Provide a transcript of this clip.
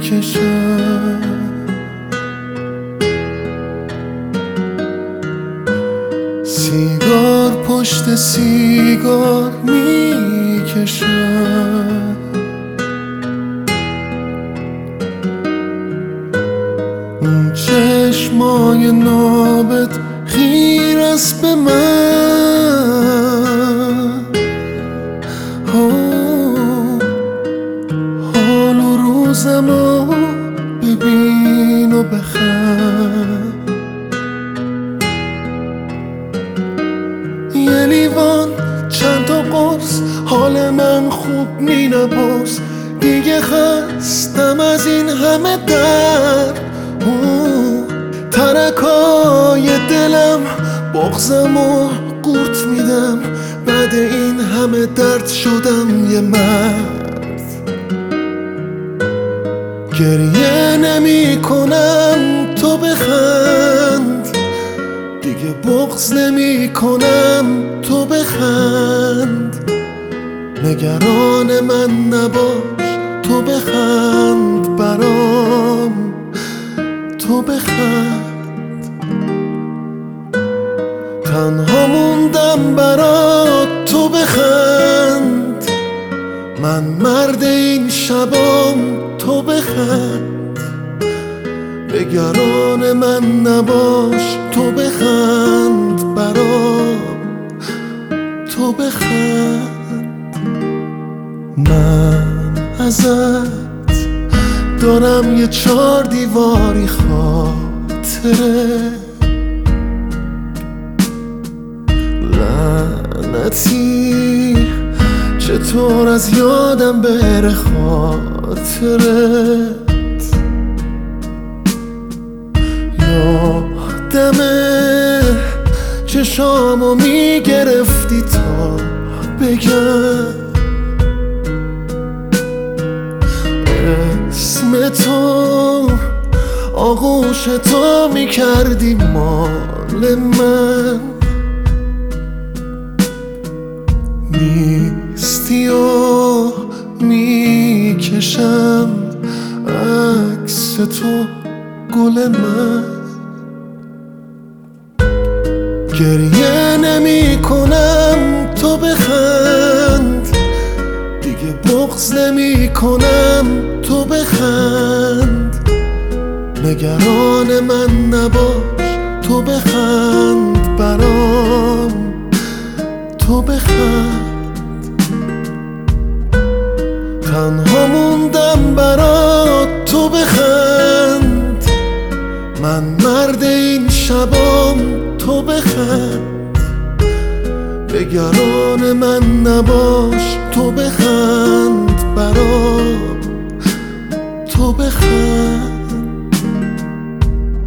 میکشم، سیگار پشت سیگار میکشم، اون چشمای نابت خیر است به من، حال و روزمو ببین و بخند، یه لیوان چند تا قرص حال من خوب می نپرس، دیگه خستم از این همه درد، ترکای دلم بغزم و قورت میدم، بعد این همه درد شدم یه مرد، گریه نمی کنم تو بخند، دیگه بغض نمی کنم تو بخند، نگران من نباش تو بخند برام، تو بخند، تنها موندم برات تو بخند، من مرد این شبام تو بخند، نگران من نباش تو بخند برام، تو بخند، من ازت دارم یه 4 دیواری خاطره، لعنتی چطور از یادم بره خاطرت، یادمه چشامو میگرفتی تا بگم اسم تو، آغوش تو میکردی مال من، نیستی و میکشم عکس تو گل من، گریه نمی کنم تو بخند، دیگه بغض نمی کنم تو بخند، نگران من نباش تو بخند برام، تو بخند، تنها موندم برات تو بخند، من مرد این شبام تو بخند، نگران من نباش تو بخند برام، تو بخند.